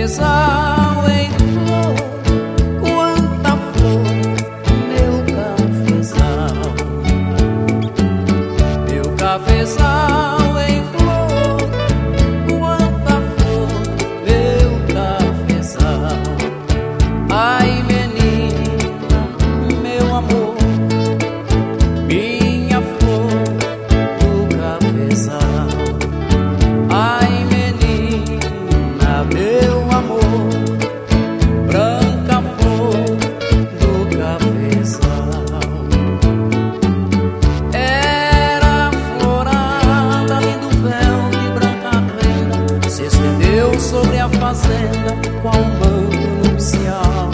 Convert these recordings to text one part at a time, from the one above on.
cafezal em flor, quanta flor, meu cafezal. Meu cafezal em flor, quanta flor, meu cafezal. Ai, menina, meu amor, minha flor do cafezal. Ai, menina, meu amor, branca flor do cafezal. Era florada, lindo véu de branca renda, se estendeu sobre a fazenda qual um manto nupcial.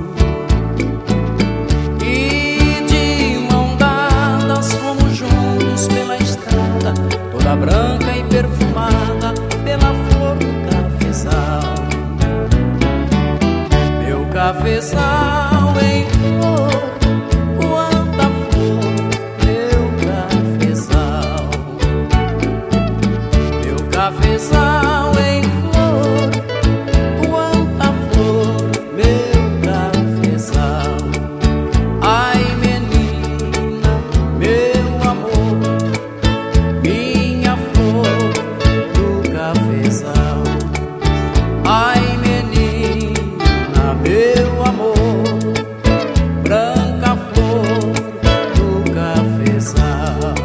E de mão dadas fomos juntos pela estrada, toda branca e perfumada pela flor do cafezal. Meu cafezal em flor, quanta flor, meu cafezal. Meu cafezal em flor, quanta flor, meu cafezal. Ai, menina, meu amor, minha flor do cafezal. Ai, menina, meu amor, branca flor do cafezal.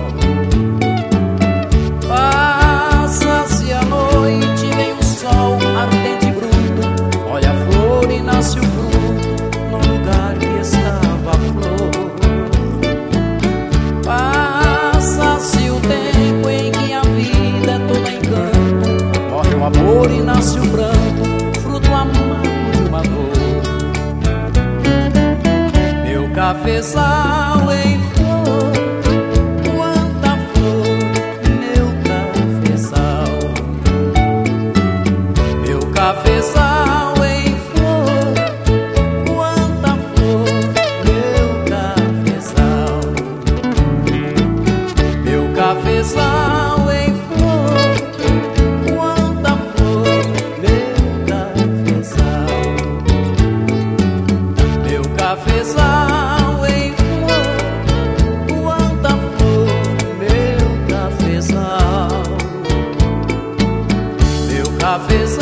Passa-se a noite, vem o sol ardente e bruto, olha a flor e nasce o fruto no lugar que estava a flor. Passa-se o tempo em que a vida é toda encanto, morre o amor e nasce o pranto, fruto amargo de uma dor. Meu cafezal em flor, quanta flor, meu cafezal. Meu cafezal em flor, quanta flor, meu cafezal. Meu cafezal em flor, quanta flor, meu cafezal. Meu cafezal em flor, quanta flor, meu cafezal. Meu cafezal